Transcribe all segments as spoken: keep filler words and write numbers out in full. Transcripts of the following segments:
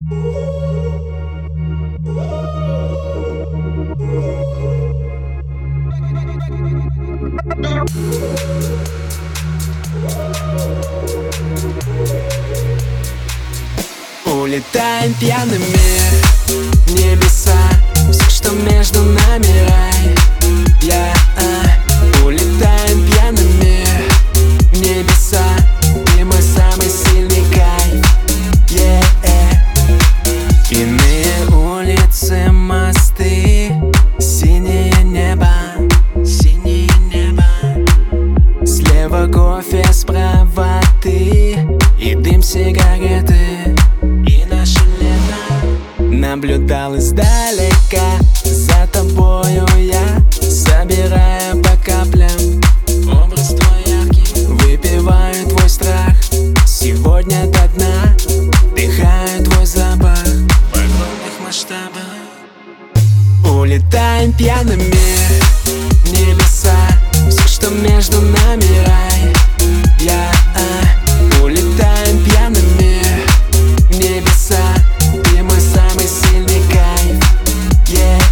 Улетаем пьяными в небеса, все, что между нами рай. Я, а, улетаем пьяными в небеса, ты мой самый сильный кайф. Yeah. Иные улицы, мосты, синее небо, синее небо. Слева кофе, справа ты, и дым сигареты. Наблюдал издалека за тобою я, собирая по каплям образ твой яркий. Выпиваю твой страх сегодня до дна, вдыхаю твой запах в огромных масштабах. Улетаем пьяными в небеса, все, что между нами рай. Я, а, улетаем пьяными в небеса, ты мой самый сильный кайф. Yeah.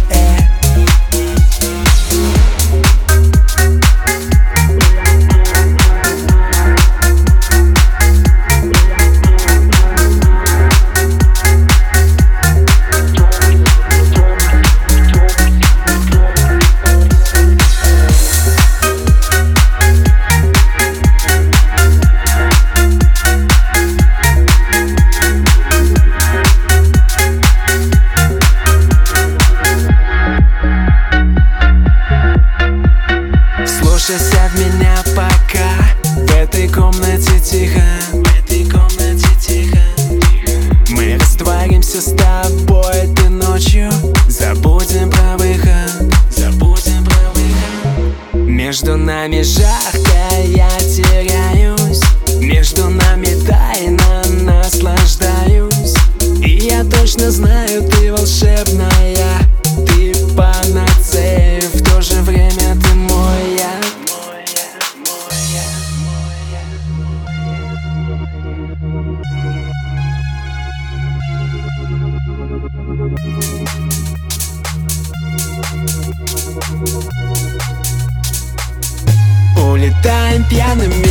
Слушайся в меня пока, в этой комнате тихо, в этой комнате тихо. Мы растворимся с тобой этой ночью, забудем про выход, забудем про выход. Между нами жарко, я теряюсь, между нами тайно наслаждаюсь. И я точно знаю, ты волшебная, ты панацея, в то же время ты мой я. Улетаем пьяными